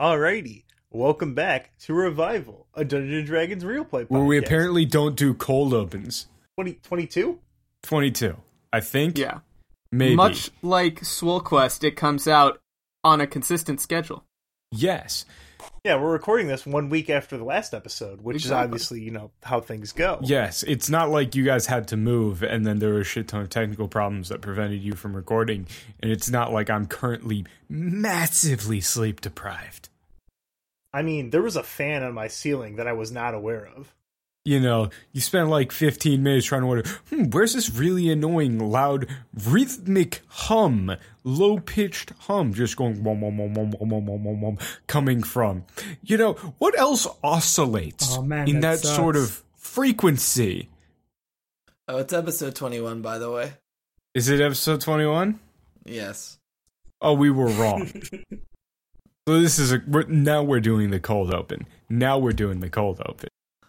Alrighty, welcome back to Revival, a Dungeons & Dragons real play podcast. Where we apparently don't do cold opens. 2022? 22, I think. Yeah. Maybe. Much like Swole Quest, it comes out on a consistent schedule. Yes. Yeah, we're recording this 1 week after the last episode, which is Exactly. obviously, how things go. Yes, it's not like you guys had to move and then there were a shit ton of technical problems that prevented you from recording, and it's not like I'm currently massively sleep deprived. I mean, there was a fan on my ceiling that I was not aware of. You know, you spend like 15 minutes trying to wonder, where's this really annoying, loud, rhythmic hum, low-pitched hum just going wom, wom, wom, wom, wom, wom, wom, wom, wom, coming from? You know, what else oscillates in that sort of frequency? Oh, it's episode 21, by the way. Is it episode 21? Yes. Oh, we were wrong. So this is now we're doing the cold open. Now we're doing the cold open.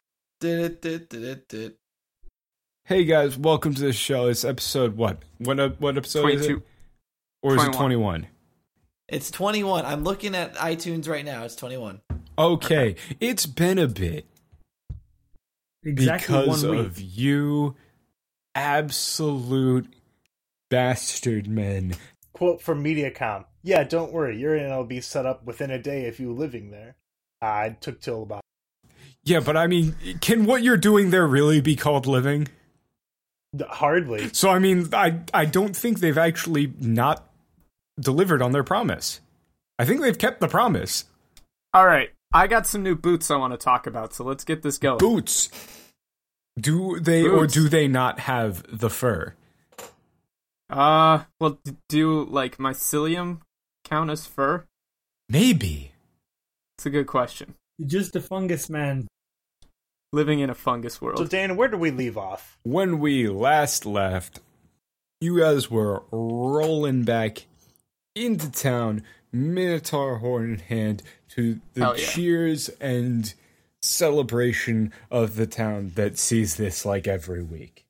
Did. Hey guys, welcome to the show. It's episode what? What episode 22. is it? Or is it 21? It's 21. I'm looking at iTunes right now. It's 21. Okay, it's been a bit. Exactly Because 1 week. of you absolute bastard men. Quote from MediaCom. Yeah, don't worry, your internet will be set up within a day if you living there. It took till about... Yeah, but I mean, can what you're doing there really be called living? Hardly. So I mean, I don't think they've actually not delivered on their promise. I think they've kept the promise. All right, I got some new boots I want to talk about, so let's get this going. Boots. Do they or do they not have the fur? Well, do like mycelium count as fur? Maybe. It's a good question. You're just a fungus man. Living in a fungus world. So, Dan, where did we leave off? When we last left, you guys were rolling back into town, Minotaur horn in hand, to the Hell yeah. cheers and celebration of the town that sees this like every week.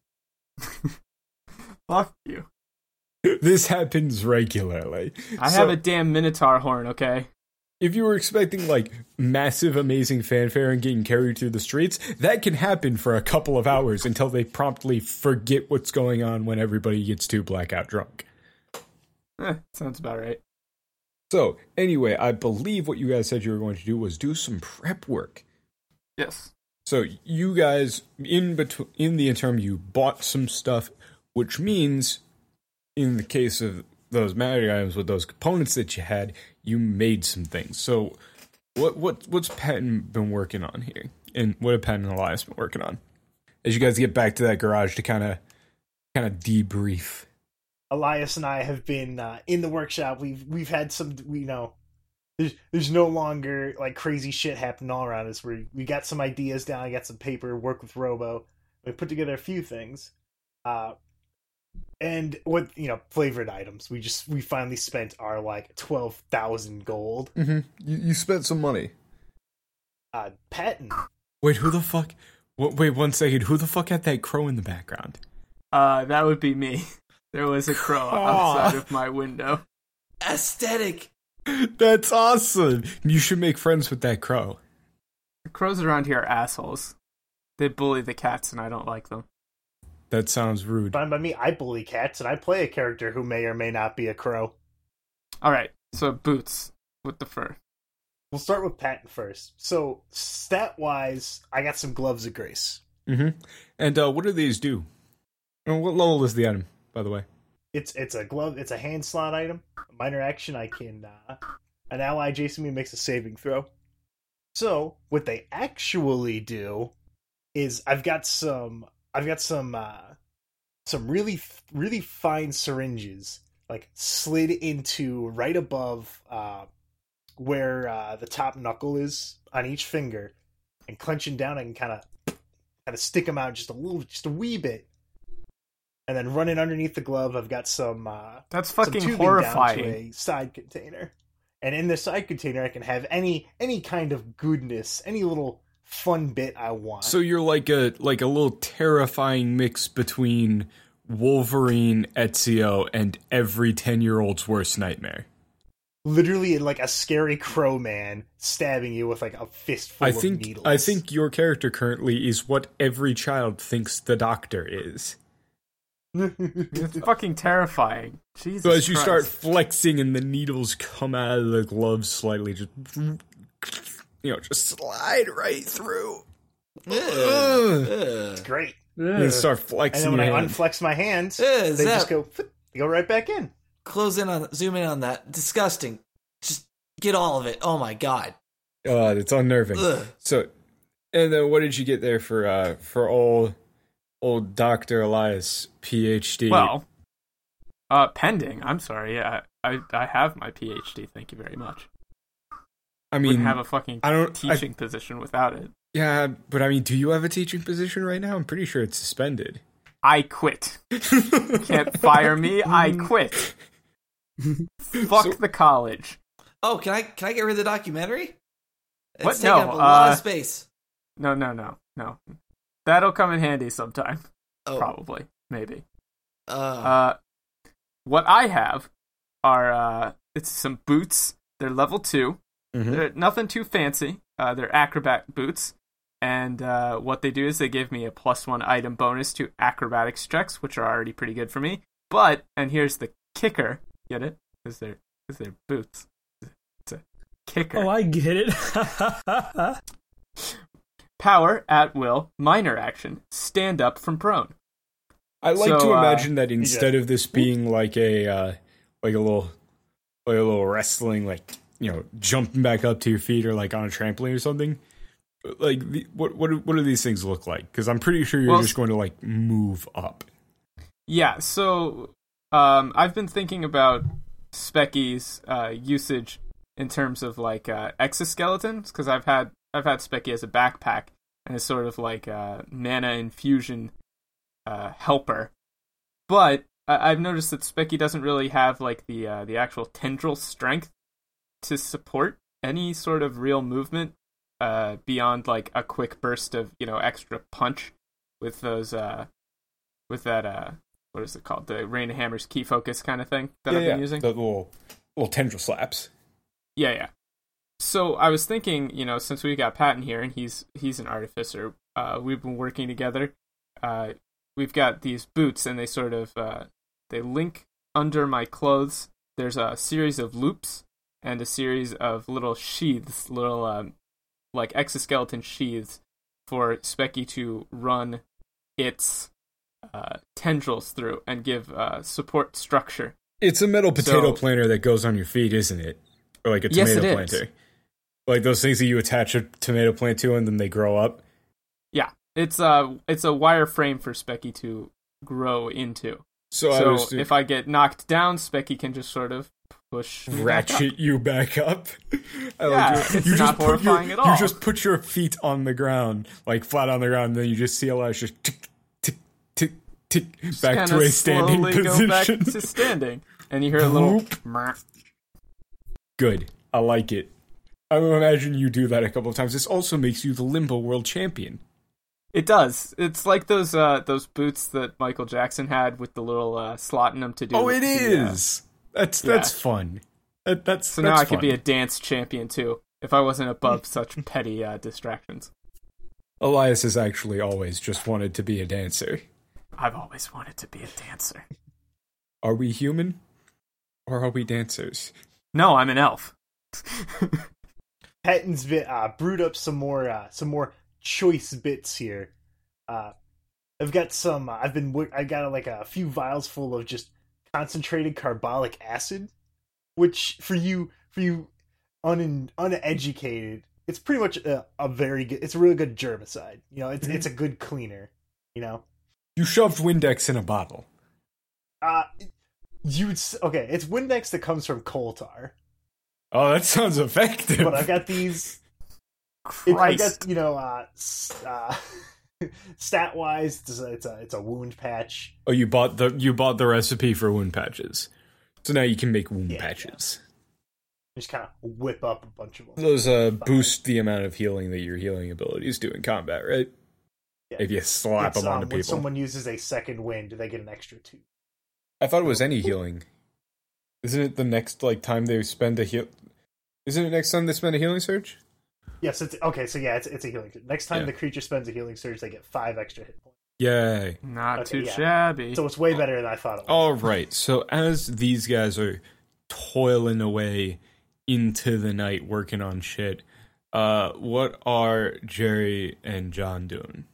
Fuck you. This happens regularly. I have a damn Minotaur horn, okay? If you were expecting, like, massive, amazing fanfare and getting carried through the streets, that can happen for a couple of hours until they promptly forget what's going on when everybody gets too blackout drunk. Sounds about right. So, anyway, I believe what you guys said you were going to do was do some prep work. Yes. So, you guys, in the interim, you bought some stuff, which means, in the case of those magic items with those components that you had, you made some things. So, what's Patton been working on here, and what have Patton and Elias been working on? As you guys get back to that garage to kind of debrief. Elias and I have been in the workshop. We've had some, there's no longer like crazy shit happening all around us. We got some ideas down. I got some paper. Work with Robo. We put together a few things. And with flavored items, we finally spent our like 12,000 gold. Mm-hmm. You spent some money. Patton. Wait, who the fuck? Wait 1 second. Who the fuck had that crow in the background? That would be me. There was a crow outside of my window. Aesthetic. That's awesome. You should make friends with that crow. The crows around here are assholes. They bully the cats, and I don't like them. That sounds rude. Fine by me. I bully cats, and I play a character who may or may not be a crow. Alright, so boots with the fur. We'll start with Patton first. So, stat-wise, I got some Gloves of Grace. Mm-hmm. And what do these do? And what level is the item, by the way? It's a glove. It's a hand slot item. A minor action. I can an ally adjacent to me makes a saving throw. So what they actually do is I've got some really really fine syringes like slid into right above where the top knuckle is on each finger, and clenching down I can kind of stick them out just a wee bit. And then running underneath the glove, I've got some That's some fucking tubing horrifying. down to a side container. And in the side container, I can have any kind of goodness, any little fun bit I want. So you're like a little terrifying mix between Wolverine, Ezio, and every 10-year-old's worst nightmare. literally like a scary crow man stabbing you with like a fistful of needles. I think your character currently is what every child thinks the Doctor is. It's fucking terrifying. Jesus So as you Christ. start flexing and the needles come out of the gloves slightly, just just slide right through. It's great. You start And flexing then when your I hand. unflex my hands, they Zap. just go right back in. Zoom in on that. Disgusting. Just get all of it. Oh my god. It's unnerving. Ugh. So, and then what did you get there for old Dr. Elias, PhD? Well, pending. I'm sorry. Yeah, I have my PhD. Thank you very much. I mean, Wouldn't have a fucking teaching position without it. yeah, but I mean, do you have a teaching position right now? I'm pretty sure it's suspended. I quit. Can't fire me. I quit. Fuck the college. Oh, can I get rid of the documentary? It's What? taking No, up a lot of space. No. That'll come in handy sometime. Oh. Probably. Maybe. What I have are it's some boots. They're level 2. Mm-hmm. They're nothing too fancy. They're acrobat boots. And what they do is they give me a +1 item bonus to acrobatics checks, which are already pretty good for me. But, and here's the kicker, get it? Because they're boots. It's a kicker. Oh, I get it. Power at will, minor action, stand up from prone. I like So, to imagine that instead of this being like a little wrestling, like jumping back up to your feet or like on a trampoline or something. Like what do these things look like? Because I'm pretty sure you're just going to like move up. Yeah, so I've been thinking about Specky's usage in terms of like exoskeletons, because I've had Specky as a backpack and it's sort of like a mana infusion helper. But I've noticed that Specky doesn't really have like the actual tendril strength to support any sort of real movement beyond like a quick burst of extra punch with those with that what is it called, the Rain of Hammers key focus kind of thing that I've been using. The little tendril slaps. Yeah. So I was thinking, since we got Patton here and he's an artificer, we've been working together. We've got these boots and they sort of they link under my clothes. There's a series of loops and a series of little sheaths, little like exoskeleton sheaths for Specky to run its tendrils through and give support structure. It's a metal potato planter that goes on your feet, isn't it? Or like a tomato planter. Like those things that you attach a tomato plant to and then they grow up. Yeah, it's a wire frame for Specky to grow into. So if I get knocked down, Specky can just sort of push me ratchet you back up. It's not horrifying at all. You just put your feet on the ground, like flat on the ground, and then you just see Elias just tick, tick, tick, tick, back to a standing position. Go back to standing, and you hear a little. Good, I like it. I would imagine you do that a couple of times. This also makes you the Limbo World Champion. It does. It's like those boots that Michael Jackson had with the little slot in them to do. Oh, it is. That's fun. That's now I fun. could be a dance champion too if I wasn't above such petty distractions. Elias has actually always just wanted to be a dancer. I've always wanted to be a dancer. Are we human, or are we dancers? No, I'm an elf. Patton's brewed up some more choice bits here. I've got some. I got like a few vials full of just concentrated carbolic acid, which for you uneducated, it's pretty much a very good. It's a really good germicide. It's a good cleaner. You shoved Windex in a bottle. Okay. It's Windex that comes from coal tar. Oh, that sounds effective. But I got these. I got stat wise, it's a wound patch. Oh, you bought the recipe for wound patches, so now you can make wound patches. Yeah. Just kind of whip up a bunch of them. Those boost the amount of healing that your healing abilities do in combat, right? Yeah. If you slap them onto people. When someone uses a second wind, they get an extra 2. I thought it was any healing. Isn't it the next time they spend a heal? Isn't it next time they spend a healing surge? Yes, it's okay. So yeah, it's a healing surge. Next time Yeah. the creature spends a healing surge, they get 5 extra hit points. Yay! Not Okay, too yeah. shabby. So it's way better than I thought it was. All right. So as these guys are toiling away into the night working on shit, what are Jerry and John doing?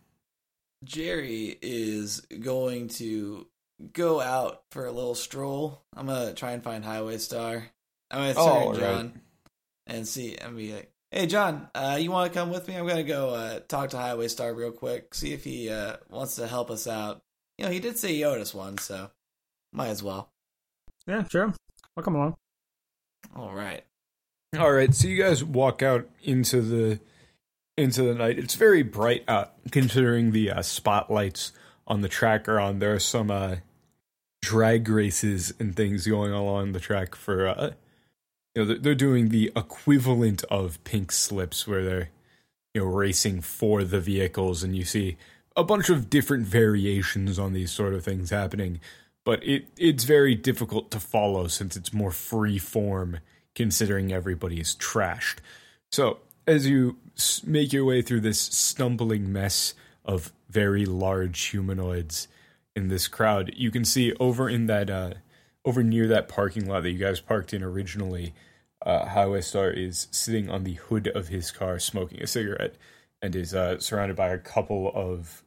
Jerry is going to go out for a little stroll. I'm gonna try and find Highway Star. I'm gonna turn to John and see and be like, "Hey, John, you want to come with me? I'm gonna go talk to Highway Star real quick, see if he wants to help us out. You know, he did say he owed us one, so might as well." Yeah, sure. I'll come along. All right. All right. So you guys walk out into the night. It's very bright out, considering the spotlights on the track are on. There are some drag races and things going along the track for they're doing the equivalent of pink slips, where they're racing for the vehicles, and you see a bunch of different variations on these sort of things happening, but it's very difficult to follow since it's more free form, considering everybody is trashed. So as you make your way through this stumbling mess of very large humanoids in this crowd, you can see over in that over near that parking lot that you guys parked in originally, Highway Star is sitting on the hood of his car smoking a cigarette, and is surrounded by a couple of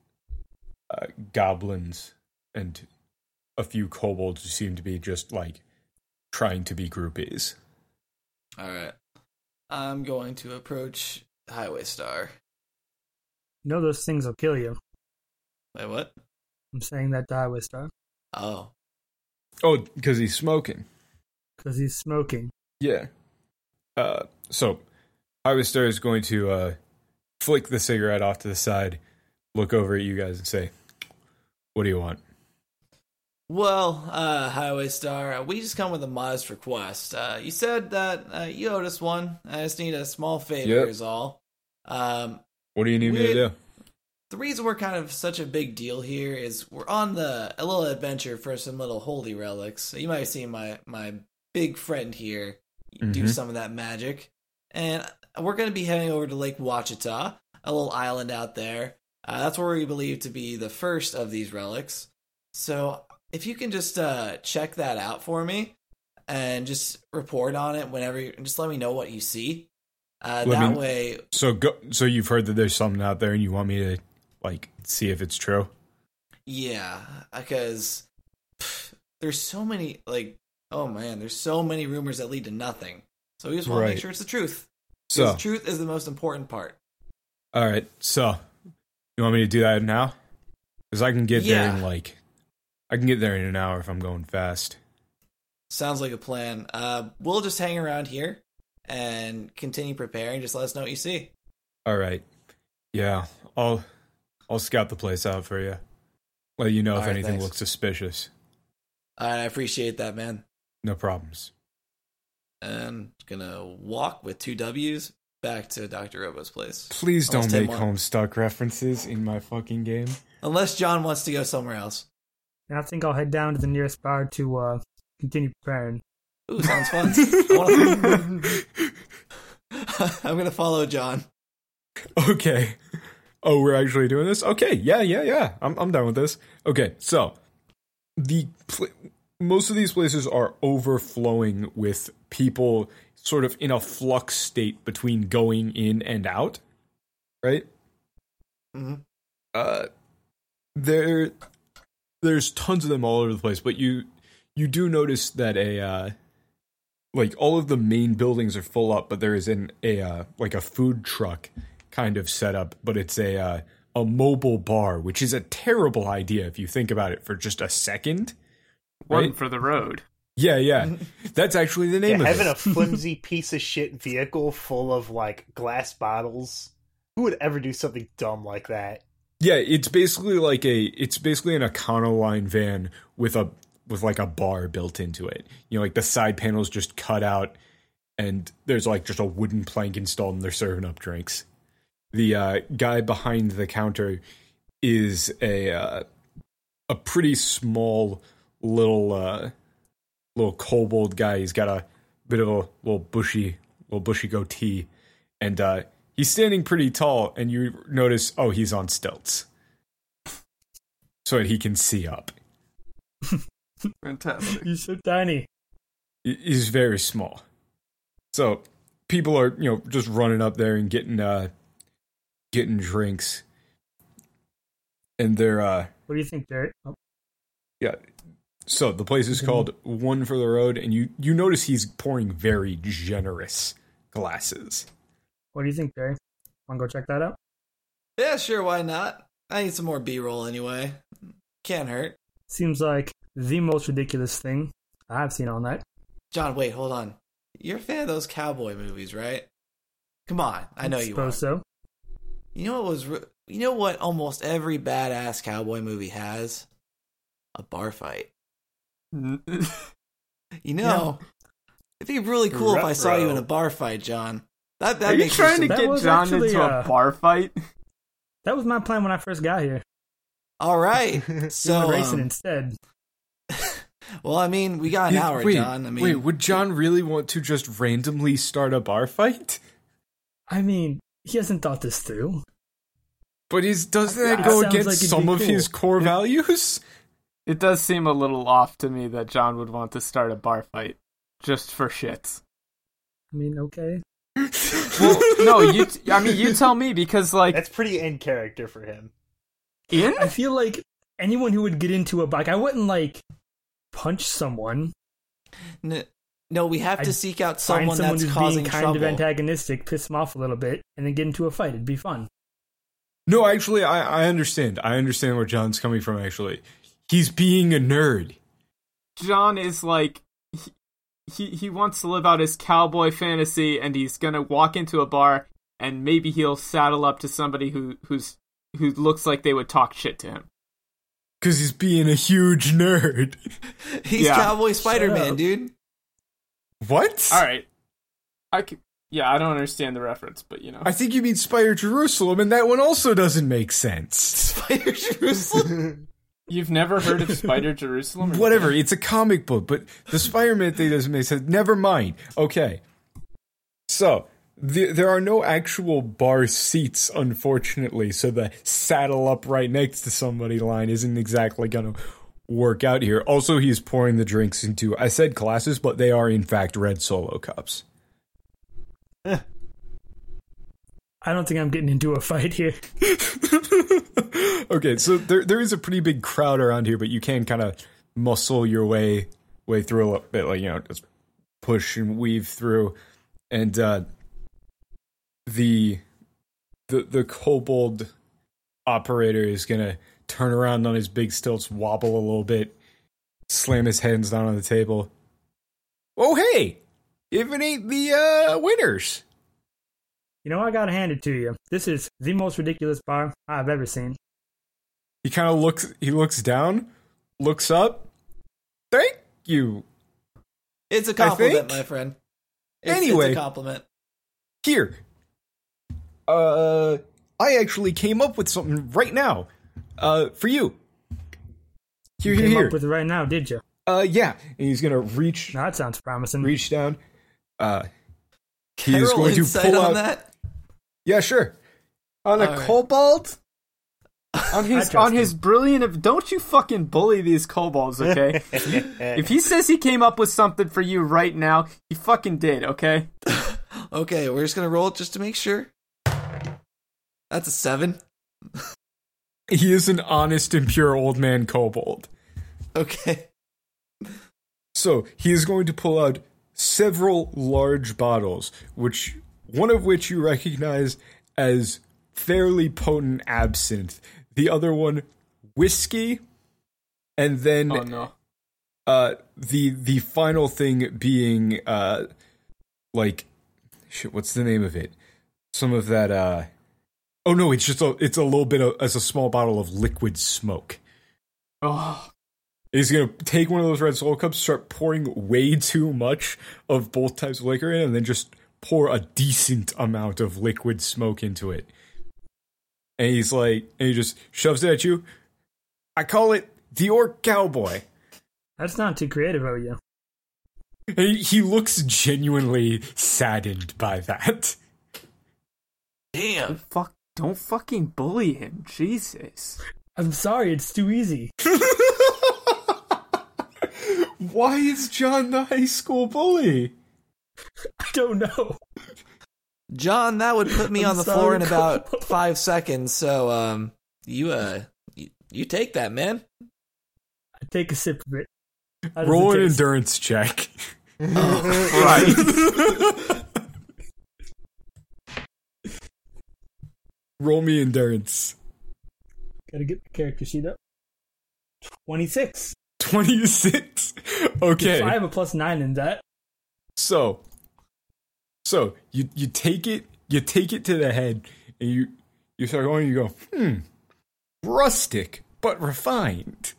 goblins and a few kobolds who seem to be just trying to be groupies. All right. I'm going to approach Highway Star. You know those things will kill you. Wait, what? I'm saying that to Highway Star. Oh. Oh, because he's smoking. Because he's smoking. Yeah. So Highway Star is going to flick the cigarette off to the side, look over at you guys and say, "What do you want?" Well, Highway Star, we just come with a modest request. You said that you owed us one. I just need a small favor Yep. is all. What do you need me to do? The reason we're kind of such a big deal here is we're on a little adventure for some little holy relics. You might have seen my big friend here do Mhm. some of that magic. And we're going to be heading over to Lake Wachita, a little island out there. That's where we believe to be the first of these relics. So if you can just check that out for me and just report on it just let me know what you see. Way. So you've heard that there's something out there, and you want me to see if it's true? Yeah, because there's so many there's so many rumors that lead to nothing. So we just want to make Right. sure it's the truth. So, Because the truth is the most important part. all right. So, you want me to do that now? Because I can get there in I can get there in an hour if I'm going fast. Sounds like a plan. We'll just hang around here and continue preparing. Just let us know what you see. All right. Yeah, I'll scout the place out for you. Let you know if All right, anything thanks. looks suspicious. I appreciate that, man. No problems. And gonna walk with 2 W's back to Dr. Robo's place. Please don't Unless Tim make wants- Homestuck references in my fucking game. Unless John wants to go somewhere else. And I think I'll head down to the nearest bar to continue preparing. Ooh, sounds fun. I'm gonna follow John. Okay. Oh, we're actually doing this? Okay. Yeah. I'm done with this. Okay. So, most of these places are overflowing with people sort of in a flux state between going in and out, right? Mhm. There's tons of them all over the place, but you do notice that all of the main buildings are full up, but there is a food truck kind of setup, but it's a mobile bar, which is a terrible idea if you think about it for just a second. One Right? for the road. Yeah. That's actually the name of having it. a flimsy piece of shit vehicle full of glass bottles. Who would ever do something dumb like that? Yeah, it's basically an Econoline van with a bar built into it. The side panels just cut out, and there's just a wooden plank installed, and they're serving up drinks. The guy behind the counter is a pretty small little little kobold guy. He's got a bit of a little bushy goatee, and he's standing pretty tall. And you notice, oh, he's on stilts, so that he can see up. Fantastic. He's so tiny. He's very small. So people are, just running up there and getting drinks. And they're What do you think, Derek? Oh, yeah. So the place is called One for the Road, and you notice he's pouring very generous glasses. what do you think, Derek? Want to go check that out? Yeah, sure, why not? I need some more B-roll anyway. Can't hurt. Seems like the most ridiculous thing I've seen all night. John, wait, hold on. You're a fan of those cowboy movies, right? Come on, I know you are. Suppose so. You know what almost every badass cowboy movie has? A bar fight. It'd be really cool if I saw you in a bar fight, John. That Are you makes trying to That get was John actually, into a bar fight? That was my plan when I first got here. All right. We So, went racing instead. well, I mean, we got an hour, John. Wait, would John really want to just randomly start a bar fight? I mean, he hasn't thought this through. But doesn't that It go sounds against like it'd some be of cool. his core values? It does seem a little off to me that John would want to start a bar fight just for shits. I mean, okay. Well, no, you tell me, because like That's pretty in character for him. in I feel like anyone who would get into a bike, I wouldn't like punch someone. No, we have to I'd seek out Find someone someone that's who's causing being kind trouble. of antagonistic, piss them off a little bit, and then get into a fight. It'd be fun. No, actually, I understand. I understand where John's coming from, actually. He's being a nerd. John is like he wants to live out his cowboy fantasy, and he's gonna walk into a bar and maybe he'll saddle up to somebody who looks like they would talk shit to him. Because he's being a huge nerd. He's Yeah. Cowboy up. Spider-Man, dude. What? All right, I don't understand the reference, but I think you mean Spider Jerusalem, and that one also doesn't make sense. Spider Jerusalem. you've never heard of Spider Jerusalem? Whatever, it's a comic book, but the Spider-Man thing doesn't make sense. Never mind. Okay. So, there are no actual bar seats, unfortunately, so the saddle up right next to somebody line isn't exactly going to work out here. Also, he's pouring the drinks into, I said glasses, but they are in fact red Solo cups. I don't think I'm getting into a fight here. Okay, so there is a pretty big crowd around here, but you can kind of muscle your way through a little bit, like, just push and weave through. And the kobold operator is gonna turn around on his big stilts, wobble a little bit, slam his hands down on the table. Oh, hey! If it ain't the winners! You know, I gotta hand it to you. This is the most ridiculous bar I've ever seen. He kind of looks down, looks up. Thank you. It's a compliment, think. my friend. Anyway. It's a compliment. Here. I actually came up with something right now. For you. You came up with it right now, did you? Yeah. And he's gonna reach No, that sounds promising. down. He Can I is roll going to insight pull on out. that? Yeah, sure. On a All right. kobold? On I his trust brilliant don't you fucking bully these kobolds, okay? If he says he came up with something for you right now, he fucking did, okay? Okay, we're just gonna roll it just to make sure. That's a 7. He is an honest and pure old man kobold. Okay. So he is going to pull out several large bottles, one of which you recognize as fairly potent absinthe. The other one, whiskey, and then Oh no. the final thing being what's the name of it? Some of that oh no, it's a little bit of as a small bottle of liquid smoke. Oh, He's gonna take one of those red Solo cups, start pouring way too much of both types of liquor in, and then just pour a decent amount of liquid smoke into it. And he just shoves it at you. I call it the Orc Cowboy. That's not too creative of you. He looks genuinely saddened by that. Damn. Don't fucking bully him, Jesus. I'm sorry, it's too easy. Why is John the high school bully? I don't know. John, that would put me I'm on the sorry, floor in Cole. about 5 seconds. So, you take that, man. I take a sip of it. How does Roll it an taste? endurance check. Right. Roll me endurance. Gotta get the character sheet up. 26. 26. Okay. I have a +9 in that. So you take it to the head, and you start going. You go, rustic but refined.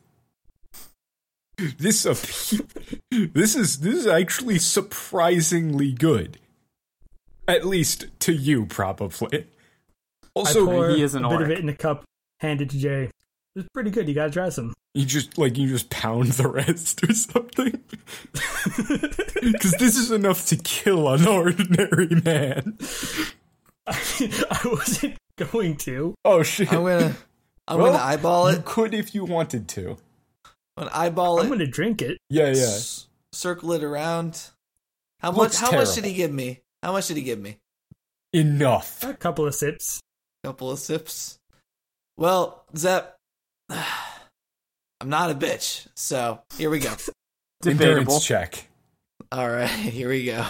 This is actually surprisingly good, at least to you, probably. Also, I pour he is an a bit orc. of it in a cup, hand it to Jay. It's pretty good. You gotta try some. you just pound the rest or something, because this is enough to kill an ordinary man. I wasn't going to. Oh shit! I'm gonna eyeball You it. could if you wanted to. I'm gonna eyeball it. I'm gonna drink it. Yeah. Circle it around. How Looks much terrible. did he give me? How much did he give me? Enough. A couple of sips. Couple of sips. Well, Zep, I'm not a bitch, so here we go. Debatable. Endurance check. All right, here we go.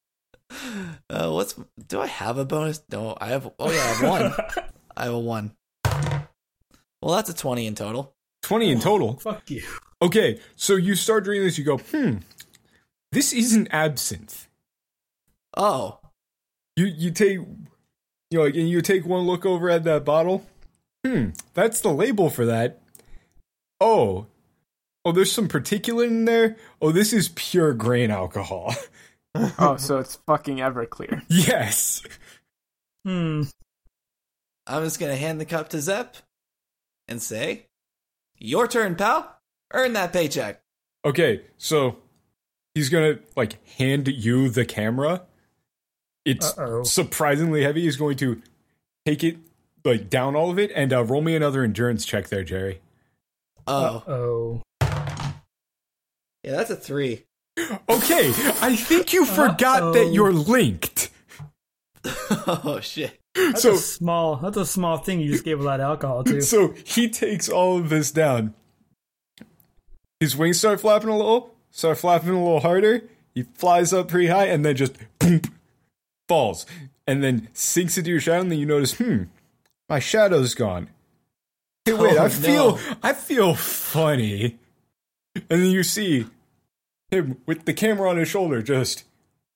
Do I have a bonus? No, I have. Oh yeah, I have one. I have a 1. Well, that's a 20 in total. 20 in total. Fuck you. Okay, so you start drinking this, you go, this isn't absinthe. Oh, You take, and you take one look over at that bottle. That's the label for that. Oh, there's some particulate in there. Oh, this is pure grain alcohol. Oh, so it's fucking Everclear. Yes. I'm just gonna hand the cup to Zep and say, "Your turn, pal. Earn that paycheck." Okay, so he's gonna hand you the camera. It's Uh-oh. surprisingly heavy. He's going to take it down all of it and roll me another endurance check there, Jerry. Oh. Yeah, that's a 3. Okay, I think you forgot that you're linked. Oh shit. That's a small thing you just gave a lot of alcohol to. So he takes all of this down. His wings start flapping a little harder. He flies up pretty high and then just boom, falls. And then sinks into your shadow, and then you notice, my shadow's gone. Hey, wait, Oh, I feel funny. And then you see him with the camera on his shoulder just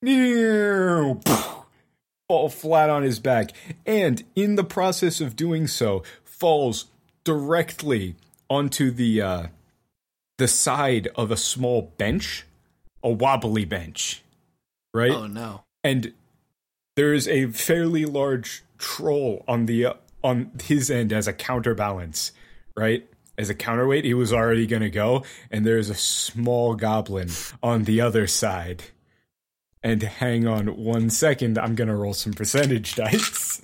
fall flat on his back, and in the process of doing so, falls directly onto the side of a small bench, a wobbly bench, right? Oh no. And there is a fairly large troll on his end as a counterbalance, right? As a counterweight, he was already going to go, and there's a small goblin on the other side. And hang on 1 second, I'm going to roll some percentage dice.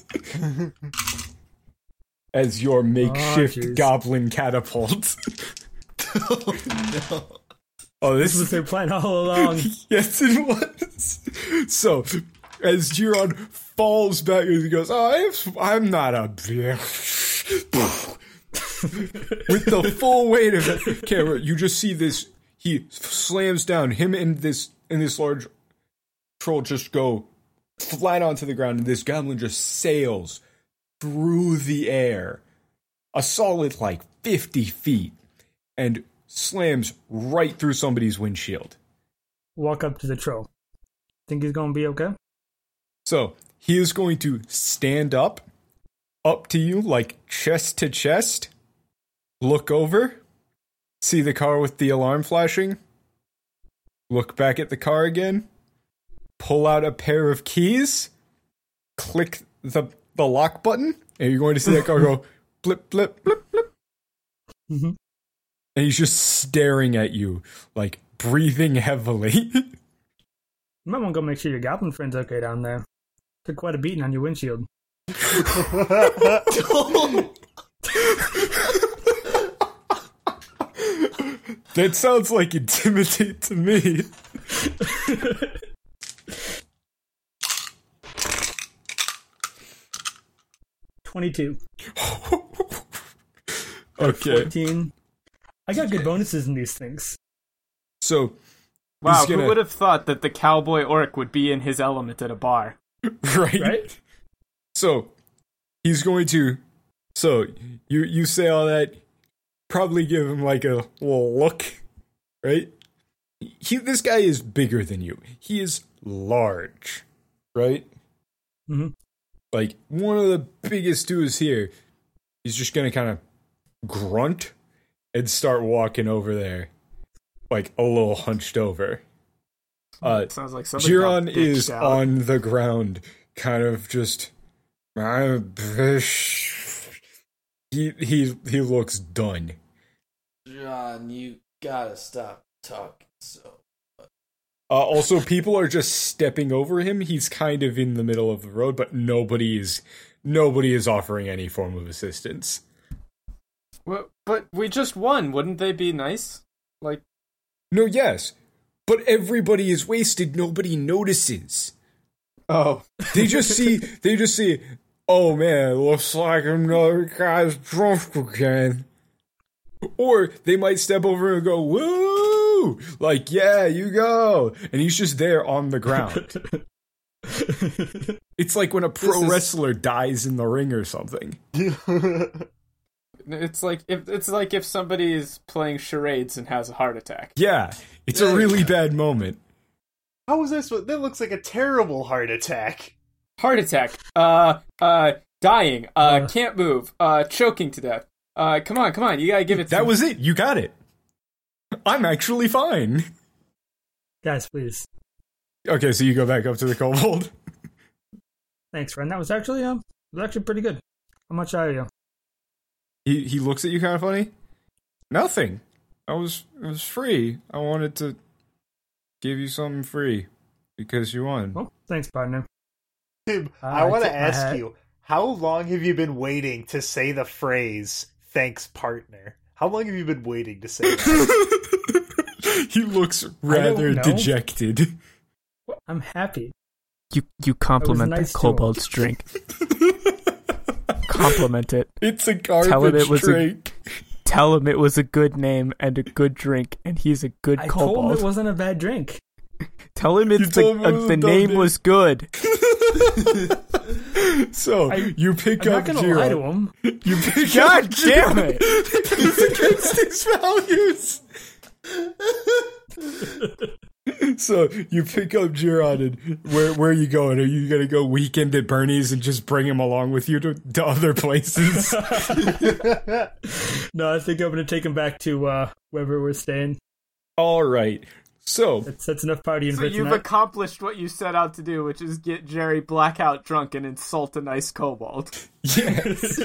As your makeshift jeez. goblin catapult. Oh no. Oh, This was their plan all along. Yes, it was. So, as Giron falls back, he goes, I'm not a bitch. With the full weight of the camera, you just see this. He slams down. Him and this large troll just go flat onto the ground, and this goblin just sails through the air, a solid 50 feet, and slams right through somebody's windshield. Walk up to the troll. Think he's gonna be okay? So he is going to stand up to you, chest to chest, look over, see the car with the alarm flashing, look back at the car again, pull out a pair of keys, click the lock button, and you're going to see that car go blip, blip, blip, blip. Mm-hmm. And he's just staring at you, breathing heavily. You might want to go make sure your goblin friend's okay down there. Took quite a beating on your windshield. That sounds like intimidate to me. $22. Okay. 14. I got good bonuses in these things. So, Wow, he's gonna- who would have thought that the cowboy orc would be in his element at a bar? right? So, he's going to. So, you say all that, probably give him like a little look, right? This guy is bigger than you. He is large, right? Mm-hmm. Like, one of the biggest dudes here. He's just gonna kind of grunt and start walking over there, like a little hunched over. Sounds like somebody Jiron got is bitched out. on the ground, kind of just. He looks done. John, you gotta stop talking so. Also, people are just stepping over him. He's kind of in the middle of the road, but nobody is offering any form of assistance. Well, but we just won. Wouldn't they be nice? Like, No, yes, but everybody is wasted. Nobody notices. oh, They just see. Oh man, it looks like another guy's drunk again. Or they might step over and go, woo! Like, yeah, you go. And he's just there on the ground. It's like when a pro wrestler dies in the ring or something. it's like if somebody is playing charades and has a heart attack. Yeah, it's a really bad moment. How was this? That looks like a terrible heart attack. Heart attack. Dying. Can't move. Choking to death. Come on. You gotta give it to That me. was it. You got it. I'm actually fine. Guys, please. Okay, so you go back up to the kobold. Thanks, friend. That was actually pretty good. How much are you? He looks at you kind of funny. Nothing. It was free. I wanted to give you something free because you won. Well, thanks, partner. Tim, I I want to tip my ask hat. you, how long have you been waiting to say the phrase, thanks, partner? How long have you been waiting to say that? He looks rather know. dejected. I'm happy. You compliment nice the to him. kobold's drink. Compliment it. It's a Tell him garbage it was drink. Tell him it was a good name and a good drink, and he's a good I told him kobold. it wasn't a bad drink. Tell him You it's told him it was the a name dumb was good. So you pick I'm up not gonna lie to Jiro. him. You pick God up damn it! It's against his values. So you pick up Jiron, and where are you going? Are you gonna go weekend at Bernie's and just bring him along with you to other places? No, I think I'm gonna take him back to wherever we're staying. All right. So That's enough partying So for you've tonight. accomplished what you set out to do, which is get Jerry blackout drunk and insult a nice kobold. yes.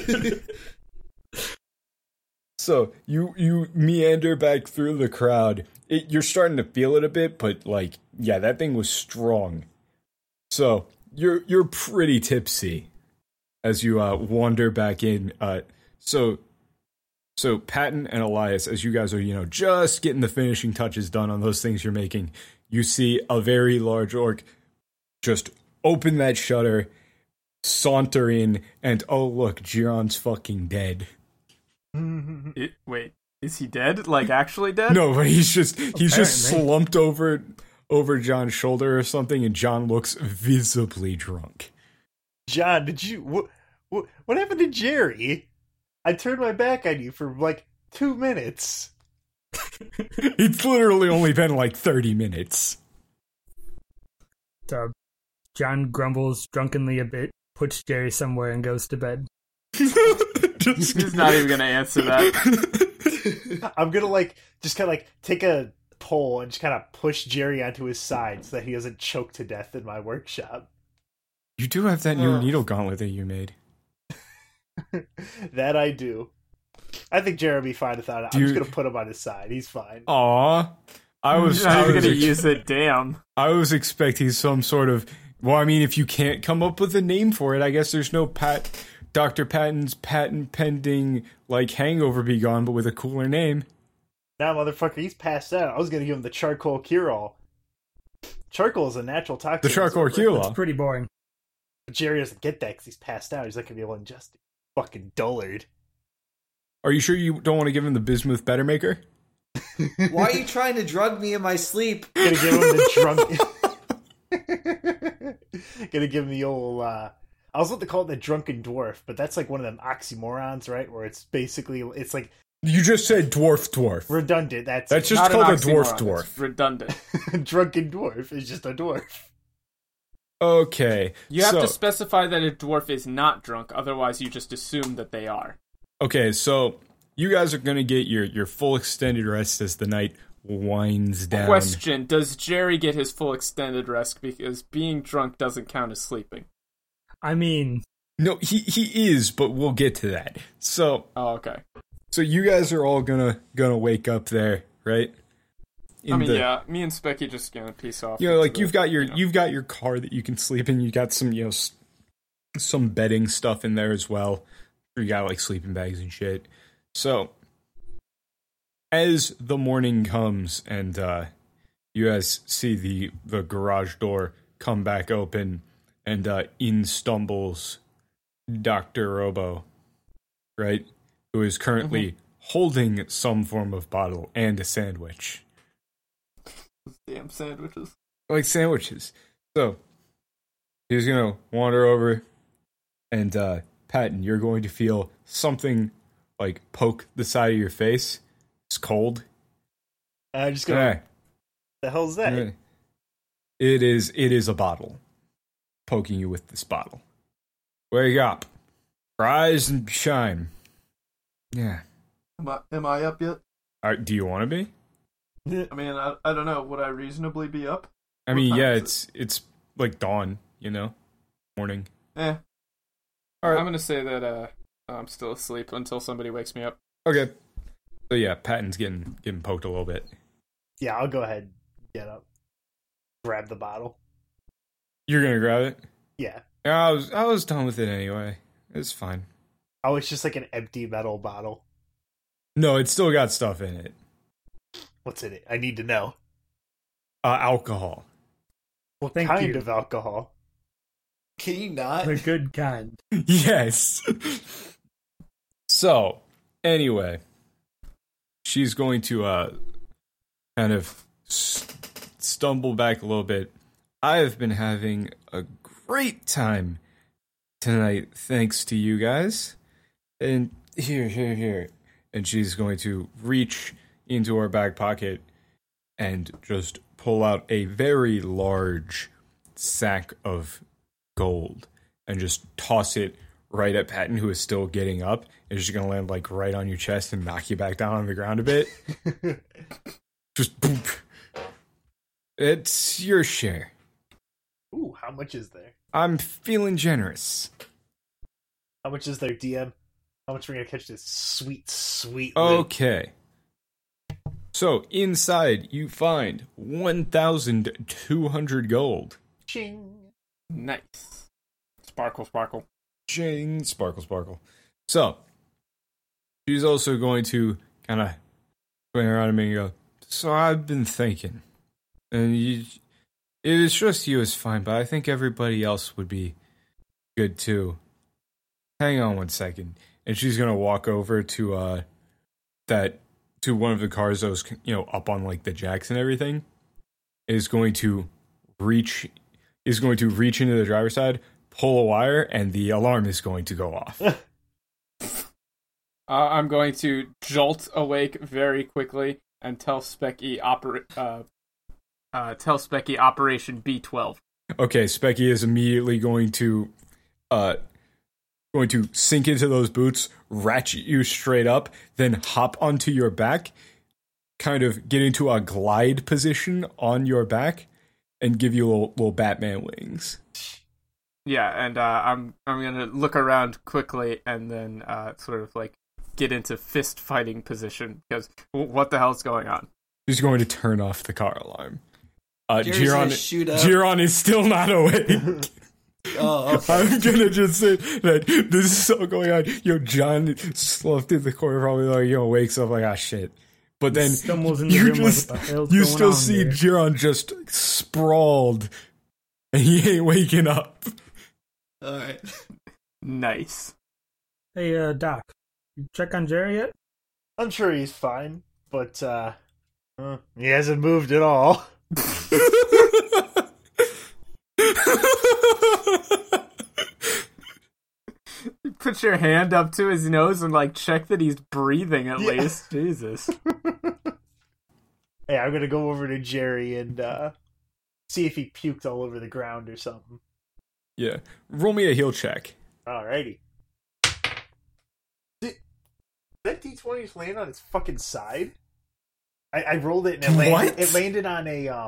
So you meander back through the crowd. You're starting to feel it a bit, but like, yeah, that thing was strong. So you're pretty tipsy as you wander back in. So Patton and Elias, as you guys are, just getting the finishing touches done on those things you're making, you see a very large orc just open that shutter, saunter in, and oh look, Jiron's fucking dead. Wait, is he dead? Like, actually dead? No, but he's just Apparently. slumped over John's shoulder or something, and John looks visibly drunk. John, did you... What happened to Jerry? I turned my back on you for, 2 minutes. It's literally only been 30 minutes. So, John grumbles drunkenly a bit, puts Jerry somewhere, and goes to bed. He's not even gonna answer that. I'm gonna, just kind of, take a pole and just kind of push Jerry onto his side so that he doesn't choke to death in my workshop. You do have that new needle gauntlet that you made. That I do. I think Jerry will be fine without it. I'm just gonna put him on his side. He's fine. Aw. I was gonna use it. Damn. I was expecting some sort of. Well, I mean, if you can't come up with a name for it, I guess there's no Dr. Patton's patent pending like hangover be gone, but with a cooler name. Nah, motherfucker, he's passed out. I was gonna give him the charcoal cure-all. Charcoal is a natural toxin. The charcoal cure-all. It's pretty boring. But Jerry doesn't get that because he's passed out. He's not gonna be able to ingest it. Fucking dullard. Are you sure you don't want to give him the bismuth better maker? Why are you trying to drug me in my sleep? Gonna give him the drunk. Gonna give him the old. I was about to call it the drunken dwarf, but that's like one of them oxymorons, right? Where it's basically it's like You just said dwarf. redundant. That's Just Not called an a dwarf. oxymoron, it's redundant. drunken dwarf is just a dwarf. Okay. You have to specify that a dwarf is not drunk, otherwise you just assume that they are. Okay, so you guys are gonna get your full extended rest as the night winds down. Question: does Jerry get his full extended rest because being drunk doesn't count as sleeping? I mean, No, he is, but we'll get to that. So Oh, okay. So you guys are all gonna wake up there, right? Yeah, me and Specky just gonna peace off. You know, like you've got your car that you can sleep in. You got some some bedding stuff in there as well. You got like sleeping bags and shit. So as the morning comes and you guys see the garage door come back open and in stumbles Dr. Robo, right? Who is currently holding some form of bottle and a sandwich. Damn sandwiches. Like sandwiches. So, he's gonna wander over, and Patton, you're going to feel something like poke the side of your face. It's cold. I just go. The hell's that? It is a bottle poking you with this bottle. Wake up, rise and shine. Yeah. Am I up yet? Do you want to be? I mean, I don't know. Would I reasonably be up? I mean, yeah, it's like dawn, morning. All right. I'm gonna say that I'm still asleep until somebody wakes me up. Okay. So yeah, Patton's getting poked a little bit. Yeah, I'll go ahead, get up, grab the bottle. You're gonna grab it? Yeah. I was done with it anyway. It's fine. Oh, it's just like an empty metal bottle. No, it's still got stuff in it. What's in it? I need to know. Alcohol. What Thank kind you. of alcohol? Can you not? the good kind. Yes. So, anyway, she's going to kind of stumble back a little bit. I have been having a great time tonight, thanks to you guys. And here. And she's going to reach into her back pocket and just pull out a very large sack of gold and just toss it right at Patton, who is still getting up. And she's going to land like right on your chest and knock you back down on the ground a bit. Just boop. It's your share. Ooh, how much is there? I'm feeling generous. How much is there, DM? How much are we gonna catch this sweet loot? Okay. So, inside, you find 1,200 gold. Ching. Nice. Sparkle. Ching, sparkle. So, she's also going to kind of turn around at me and go, so I've been thinking, and it was just you is fine, but I think everybody else would be good too. Hang on one second. And she's going to walk over to one of the cars that was, up on like the jacks and everything. Is going to reach into the driver's side, pull a wire, and the alarm is going to go off. I'm going to jolt awake very quickly and tell Specky Operation B12. Okay, Specky is immediately going to sink into those boots, ratchet you straight up, then hop onto your back, kind of get into a glide position on your back, and give you little Batman wings. Yeah, and I'm gonna look around quickly and then sort of like get into fist fighting position because what the hell's going on? He's going to turn off the car alarm. Jerry's gonna shoot up. Jiron is still not awake. Oh, okay. I'm gonna just say that this is all going on. John slumped in the corner, probably like, wakes up like, ah, shit. But then Stumbles in the you room just, like, what the hell's you going still on see here? Jiron just sprawled, and he ain't waking up. All right. Nice. Hey, Doc, you check on Jerry yet? I'm sure he's fine, but he hasn't moved at all. Put your hand up to his nose and like check that he's breathing at Yeah. least. Jesus. Hey, I'm gonna go over to Jerry and see if he puked all over the ground or something. Yeah. Roll me a heal check. Alrighty. Did that D20 just land on its fucking side? I rolled it and it landed. What? It landed on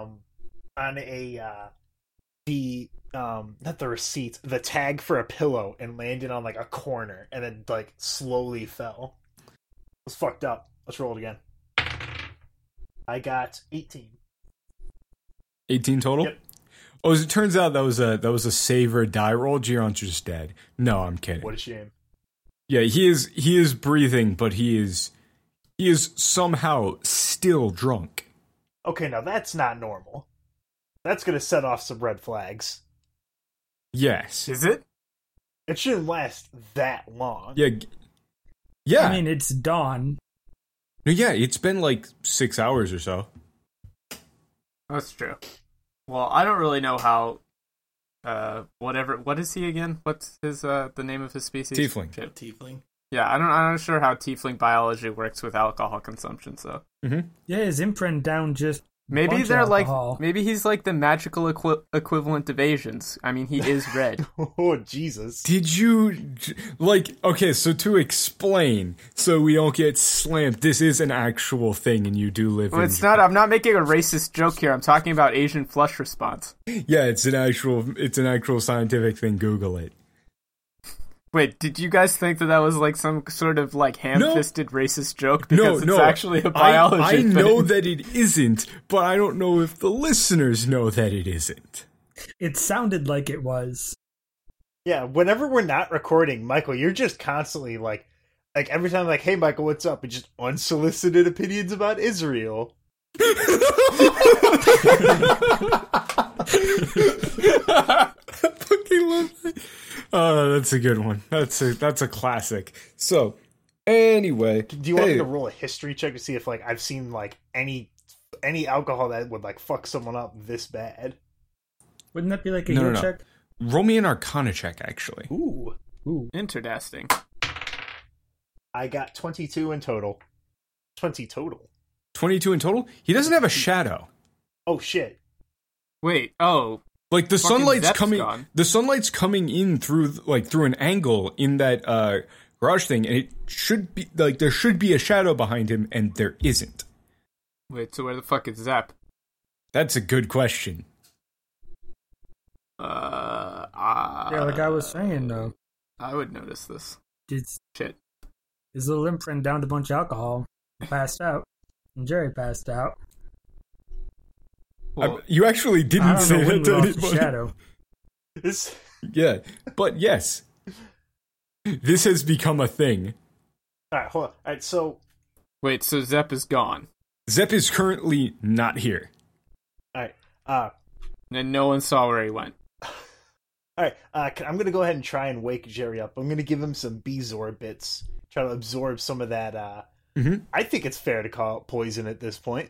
not the receipt, the tag for a pillow, and landed on like a corner, and then like slowly fell. It was fucked up. Let's roll it again. I got 18. 18 total? Yep. Oh, as it turns out, that was a save or die roll. Jiron's just dead. No, I'm kidding. What a shame. Yeah, he is breathing, but he is somehow still drunk. Okay, now that's not normal. That's gonna set off some red flags. Yes. Is it? It shouldn't last that long. Yeah. Yeah. I mean, it's dawn. No, yeah, it's been like 6 hours or so. That's true. Well, I don't really know how. What is he again? What's his the name of his species? Tiefling. Shit. Tiefling. Yeah, I'm not sure how tiefling biology works with alcohol consumption. So Yeah, his imprint down just maybe bunch of they're like alcohol. maybe he's like the magical equivalent of Asians. I mean, he is red. Oh, Jesus. Did you, okay, so to explain, so we don't get slammed, this is an actual thing and you do live Well, in it's not. I'm not making a racist joke here. I'm talking about Asian flush response. Yeah, it's an actual scientific thing. Google it. Wait, did you guys think that was like some sort of like ham-fisted racist joke? Because it's actually a biology I thing. know that it isn't, but I don't know if the listeners know that it isn't. It sounded like it was. Yeah, whenever we're not recording, Michael, you're just constantly like every time, like, hey, Michael, what's up? And just unsolicited opinions about Israel. I fucking love that. Oh, that's a good one. That's a classic. So, anyway, Do you want me to roll a history check to see if like I've seen like any alcohol that would like fuck someone up this bad? Wouldn't that be like a No, heal no. check? Roll me an Arcana check, actually. Ooh, Interesting. I got 22 in total. 20 total. 22 in total? He doesn't have a shadow. Oh shit. Wait. Oh, Like the Fucking sunlight's Zep's coming. gone. The sunlight's coming in through an angle in that garage thing, and it should be like there should be a shadow behind him, and there isn't. wait. So where the fuck is Zap? That's a good question. Yeah, like I was saying, though. I would notice this. It's, Shit. his little imprint downed a bunch of alcohol. Passed out. And Jerry passed out. Well, You actually I didn't don't say know that when to we're off the anybody. shadow. This Yeah, but yes, this has become a thing. Alright, hold on. Alright, so wait. So Zep is gone, Zep is currently not here. alright. and no one saw where he went. Alright, I'm gonna go ahead and try and wake Jerry up. I'm gonna give him some Bezor bits. Try to absorb some of that Mhm. I think it's fair to call it poison at this point.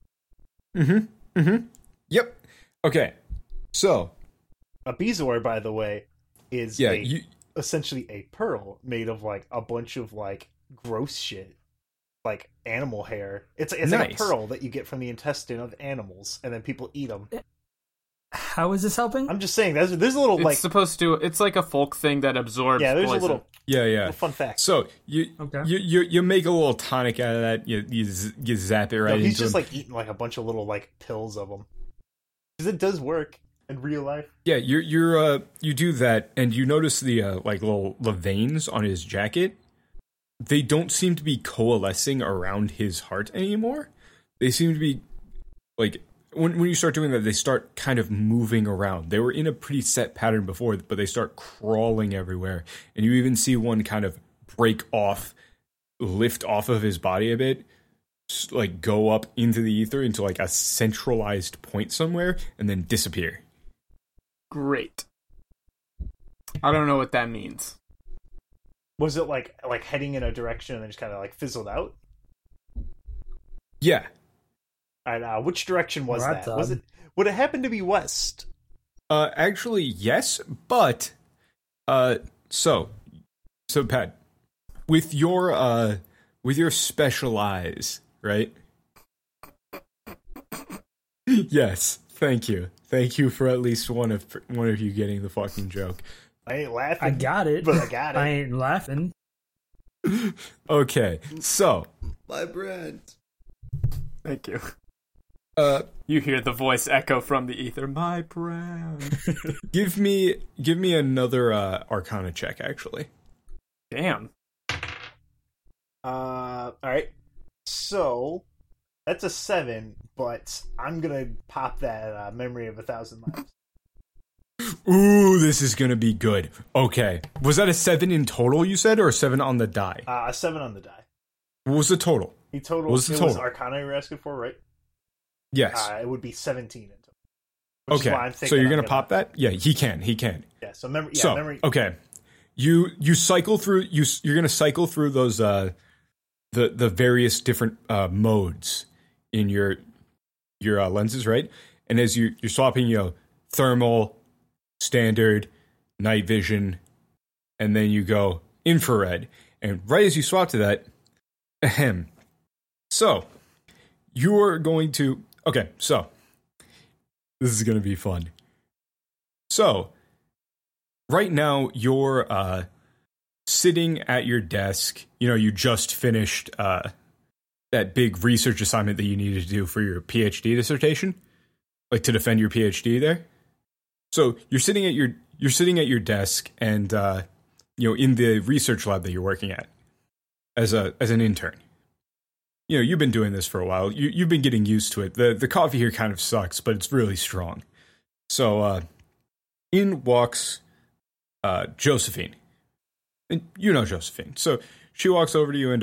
Yep. Okay. So A Bezor, by the way, is yeah, you essentially a pearl made of like a bunch of like gross shit, like animal hair. It's like a Nice. pearl that you get from the intestine of animals, and then people eat them. How is this helping? I'm just saying, there's a little It's like supposed to. It's like a folk thing that absorbs. there's poison. a little yeah. fun fact. So you Okay. you make a little tonic out of that. You zap it right No, into he's just him. like eating like a bunch of little like pills of them because it does work in real life. Yeah, you do that, and you notice the the veins on his jacket. They don't seem to be coalescing around his heart anymore. they seem to be like when you start doing that, they start kind of moving around. They were in a pretty set pattern before, but they start crawling everywhere, and you even see one kind of break off, lift off of his body a bit, like go up into the ether into like a centralized point somewhere, and then disappear. Great. I don't know what that means. Was it like heading in a direction and then just kind of like fizzled out? Yeah. And which direction was Right, that? Was it? Would it happen to be west? Actually, yes, but so Pat, with your specialize, right? Yes, thank you for at least one of you getting the fucking joke. I ain't laughing. I got it, but I got it. I ain't laughing. Okay, so My brand. Thank you. You hear the voice echo from the ether. My brand. give me another Arcana check, actually. Damn. All right. So that's a 7, but I'm gonna pop that memory of 1,000 lives. Ooh, this is gonna be good. Okay, was that a 7 in total? You said, or a 7 on the die? A 7 on the die. What was the total? He total. What was the it total? was Arcana you were asking for, right? Yes. It would be 17 in total. Which is why I'm Okay, thinking so you're I'm gonna pop that? Yeah, he can. Yeah. So memory. Yeah, So memory. okay, you cycle through. You're gonna cycle through those the various different modes in your lenses, right? And as you're swapping, thermal, standard, night vision, and then you go infrared. And right as you swap to that, ahem. So you're going to so this is going to be fun. So right now you're sitting at your desk. You just finished that big research assignment that you needed to do for your PhD dissertation, like to defend your PhD there. So you're sitting at your desk, and in the research lab that you're working at as an intern. You've been doing this for a while. You've been getting used to it. The coffee here kind of sucks, but it's really strong. So in walks Josephine. And you know Josephine. So she walks over to you and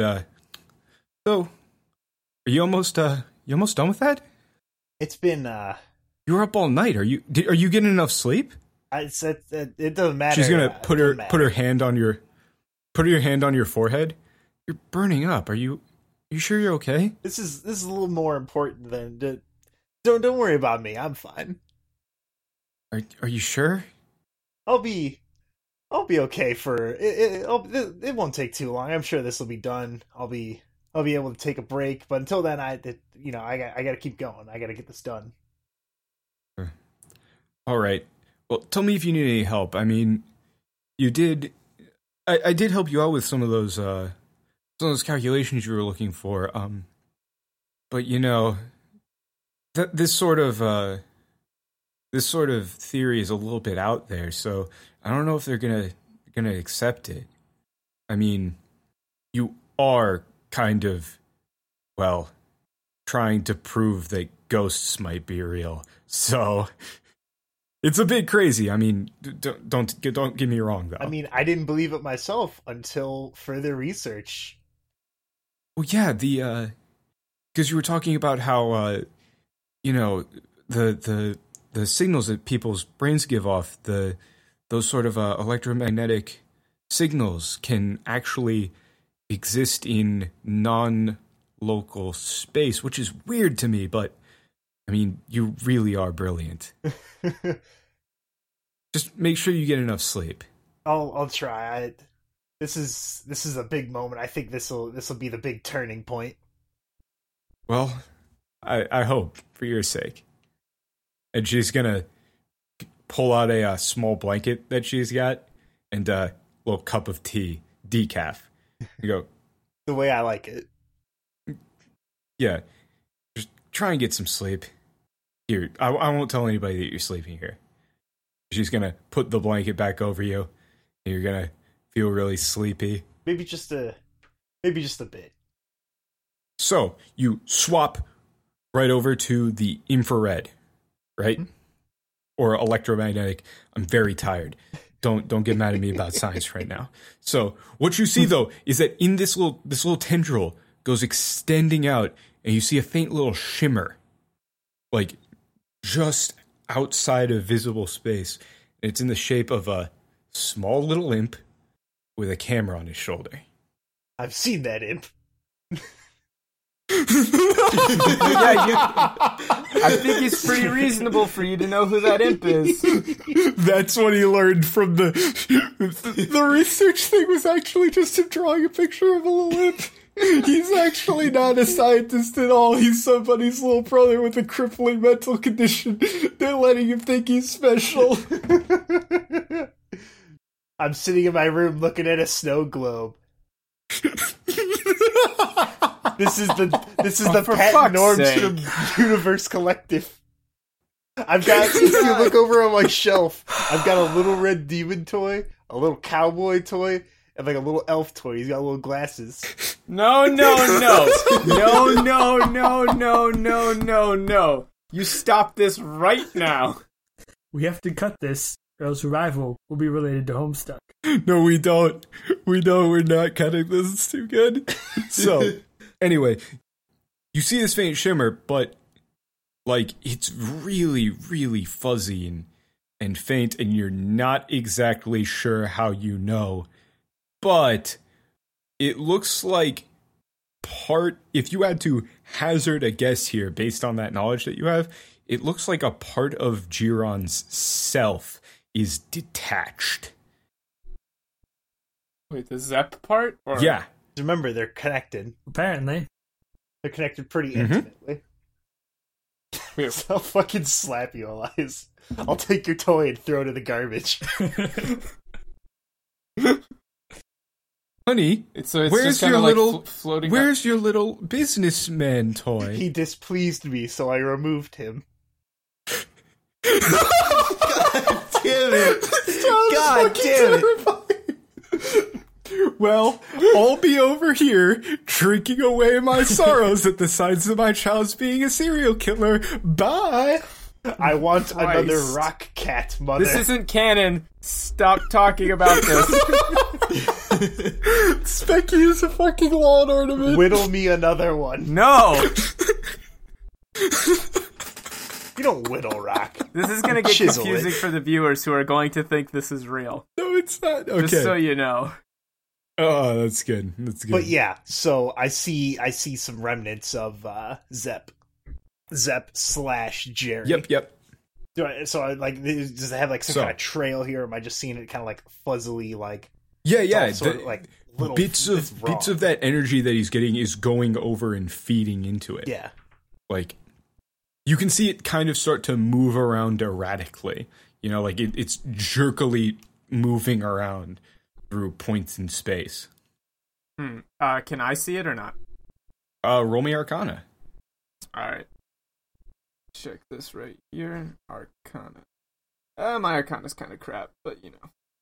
so are you almost done with that? It's been. You were up all night. Are you getting enough sleep? It doesn't matter. She's gonna put her hand on your forehead. You're burning up. Are you sure you're okay? This is a little more important than. Don't worry about me. I'm fine. Are you sure? I'll be okay for it. It won't take too long. I'm sure this will be done. I'll be able to take a break. But until then, I got to keep going. I got to get this done. All right. Well, tell me if you need any help. I mean, you did. I did help you out with some of those calculations you were looking for. But this sort of theory is a little bit out there, so I don't know if they're gonna accept it. I mean, you are kind of, trying to prove that ghosts might be real, so it's a bit crazy. I mean, don't get me wrong, though. I mean, I didn't believe it myself until further research. Well, yeah, because you were talking about how the signals that people's brains give off, those sort of electromagnetic signals can actually exist in non-local space, which is weird to me, but I mean, you really are brilliant. Just make sure you get enough sleep. I'll try. This is a big moment. I think this will be the big turning point. Well, I hope for your sake. And she's gonna pull out a small blanket that she's got and a little cup of tea, decaf. You go, the way I like it. Yeah, just try and get some sleep. Here, I won't tell anybody that you're sleeping here. She's gonna put the blanket back over you, and you're gonna feel really sleepy. Maybe just a bit. So you swap right over to the infrared, right? Mm-hmm. Or electromagnetic. I'm very tired. Don't get mad at me about science right now. So what you see though is that in this little tendril goes extending out, and you see a faint little shimmer, like just outside of visible space. It's in the shape of a small little imp with a camera on his shoulder. I've seen that imp. I think it's pretty reasonable for you to know who that imp is. That's what he learned from the research thing was actually just him drawing a picture of a little imp. He's actually not a scientist at all. He's somebody's little brother with a crippling mental condition. They're letting him think he's special. I'm sitting in my room looking at a snow globe. This is the for Pat fuck's Nordstrom Universe Collective. I've got, if you look over on my shelf, I've got a little red demon toy, a little cowboy toy, and like a little elf toy. He's got little glasses. No. You stop this right now. We have to cut this, or else Rival will be related to Homestuck. No, we don't. We're not cutting this. It's too good. So, anyway, you see this faint shimmer, but like it's really, really fuzzy and faint, and you're not exactly sure how you know. But it looks like if you had to hazard a guess here based on that knowledge that you have, it looks like a part of Giron's self is detached. Wait, the Zep part? Or... Yeah. Remember, they're connected. Apparently. They're connected pretty intimately. Wait. So I'll fucking slap you, Elias. I'll take your toy and throw it in the garbage. Honey, So it's where's just kind your of like little floating. Where's your little businessman toy? He displeased me, so I removed him. God damn it! God damn it! Well, I'll be over here drinking away my sorrows at the sides of my child's being a serial killer. Bye. I want Christ. another rock cat, mother. This isn't canon. Stop talking about this. Specky is a fucking lawn ornament. Whittle me another one. No! You don't whittle rock. This is going to get Chisel confusing it. for the viewers who are going to think this is real. No, it's not. Okay. Just so you know. Oh, that's good. That's good. But yeah, so I see some remnants of Zep / Jerry. Yep. Does it have like some So- kind of trail here? Or am I just seeing it kind of like fuzzily, like Yeah. sort of like little bits it's of wrong. that energy that he's getting is going over and feeding into it. Yeah, Like you can see it kind of start to move around erratically. You know, like it's jerkily moving around through points in space. Can I see it or not? Roll me Arcana. Alright. Check this right here. Arcana. My Arcana's kind of crap, but you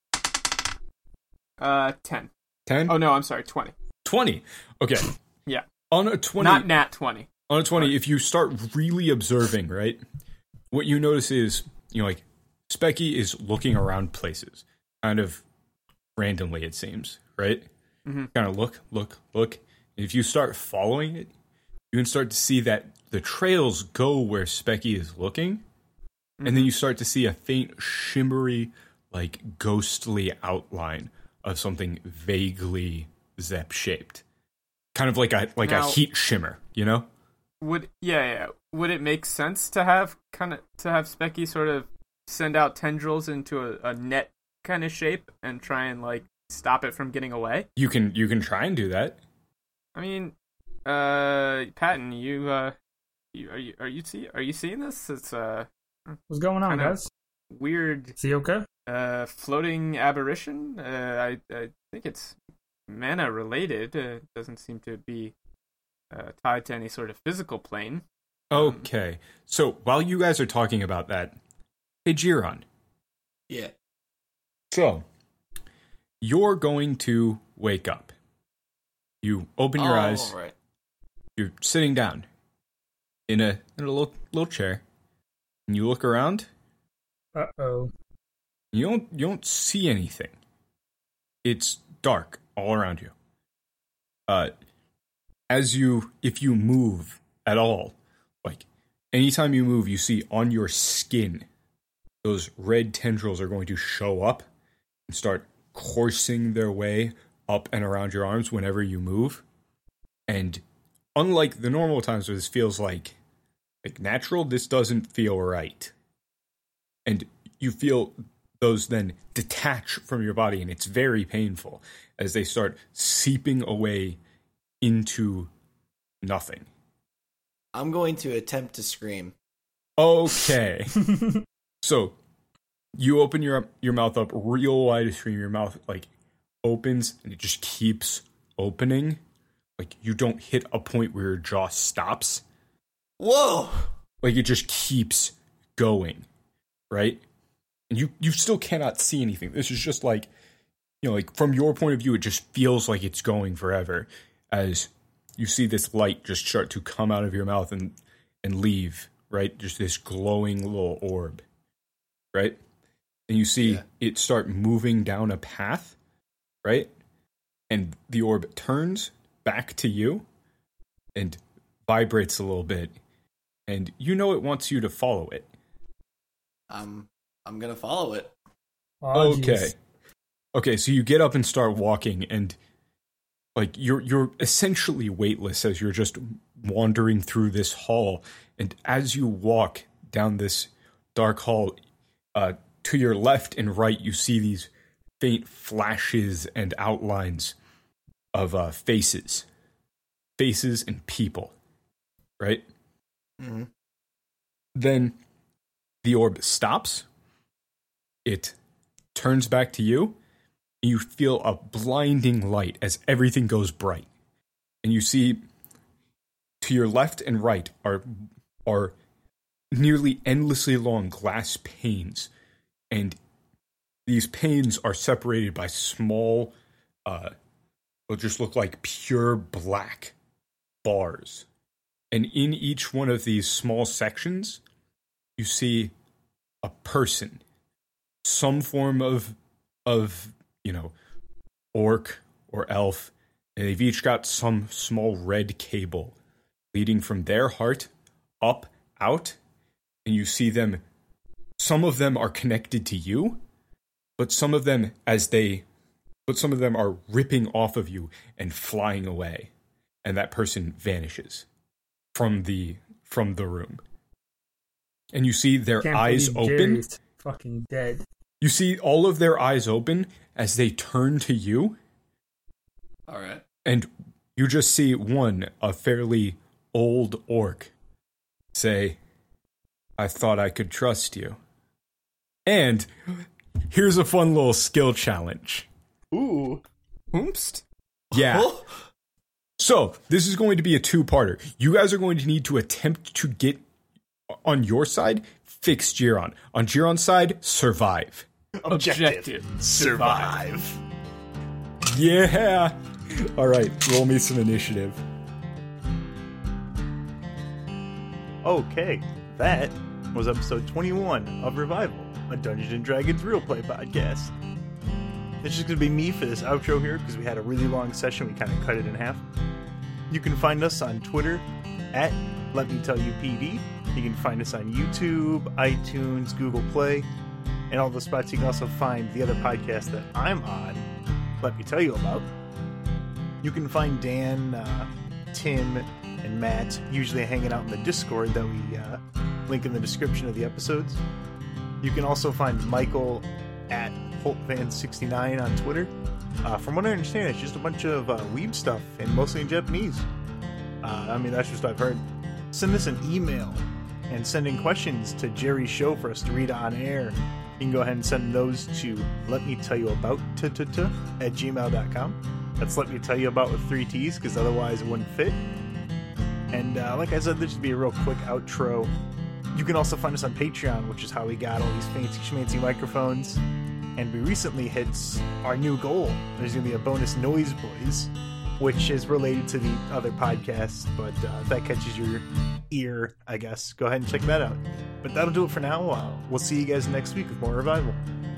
know. 10. 10? Oh no, I'm sorry, 20. 20. Okay. Yeah. On a 20. Not nat 20. On a 20, if you start really observing, right, what you notice is, you know, like, Specky is looking around places, kind of randomly, it seems, right? Mm-hmm. Kind of look. And if you start following it, you can start to see that the trails go where Specky is looking, and then you start to see a faint, shimmery, like, ghostly outline of something vaguely Zep-shaped. Kind of like a Now- heat shimmer, you know? Would it make sense to have Specky sort of send out tendrils into a net kind of shape and try and like stop it from getting away? You can try and do that. I mean, Patton, are you seeing this? It's What's going on, Kinda- guys? weird Is he okay? floating aberration. I think it's mana related. Doesn't seem to be tied to any sort of physical plane. Okay. So while you guys are talking about that, hey Giron. Yeah. So you're going to wake up. You open your eyes. All right. You're sitting down. in a little chair, and you look around. Uh-oh. You don't see anything. It's dark all around you. If you move at all, like anytime you move, you see on your skin, those red tendrils are going to show up and start coursing their way up and around your arms whenever you move. And unlike the normal times where this feels like natural, this doesn't feel right. And you feel those then detach from your body, and it's very painful as they start seeping away into nothing. I'm going to attempt to scream. Okay. So you open your mouth up real wide to scream. Your mouth opens and it just keeps opening. Like you don't hit a point where your jaw stops. Whoa! Like it just keeps going, right? And you still cannot see anything. This is just from your point of view, it just feels like it's going forever as you see this light just start to come out of your mouth and leave, right? Just this glowing little orb, right? And you see it start moving down a path, right? And the orb turns back to you and vibrates a little bit. And you know it wants you to follow it. I'm gonna follow it. Oh, okay. geez. Okay, so you get up and start walking, and you're essentially weightless as you're just wandering through this hall. And as you walk down this dark hall, to your left and right, you see these faint flashes and outlines of faces and people, right? Mm-hmm. Then the orb stops. It turns back to you. And you feel a blinding light as everything goes bright. And you see to your left and right are nearly endlessly long glass panes. And these panes are separated by small, will just look like pure black bars. And in each one of these small sections, you see a person, some form of orc or elf, and they've each got some small red cable leading from their heart up, out, and you see them. Some of them are connected to you, but some of them are ripping off of you and flying away, and that person vanishes from the room. And you see their eyes open. Jerry's fucking dead. You see all of their eyes open as they turn to you. All right. And you just see one, a fairly old orc, say, "I thought I could trust you." And here's a fun little skill challenge. Ooh. Oompst? Yeah. So, this is going to be a two-parter. You guys are going to need to attempt to get, on your side, fix Giron. On Giron's side, survive. Objective. Survive. Yeah! Alright, roll me some initiative. Okay, that was episode 21 of Revival, a Dungeons & Dragons real play podcast. It's just going to be me for this outro here, because we had a really long session. We kind of cut it in half. You can find us on Twitter at LetMeTellYouPD. You can find us on YouTube, iTunes, Google Play, and all the spots. You can also find the other podcast that I'm on, Let Me Tell You About. You can find Dan, Tim, and Matt usually hanging out in the Discord that we link in the description of the episodes. You can also find Michael at HoltVan69 on Twitter. From what I understand, it's just a bunch of weeb stuff, and mostly in Japanese. That's just what I've heard. Send us an email and send in questions to Jerry's show for us to read on air. You can go ahead and send those to letmetellyyouabout@gmail.com. That's Let Me Tell You About with 3 T's, because otherwise it wouldn't fit. And like I said, this should be a real quick outro. You can also find us on Patreon, which is how we got all these fancy schmancy microphones. And we recently hit our new goal. There's going to be a bonus Noise Boys which is related to the other podcast, but if that catches your ear, I guess, go ahead and check that out. But that'll do it for now. We'll see you guys next week with more Revival.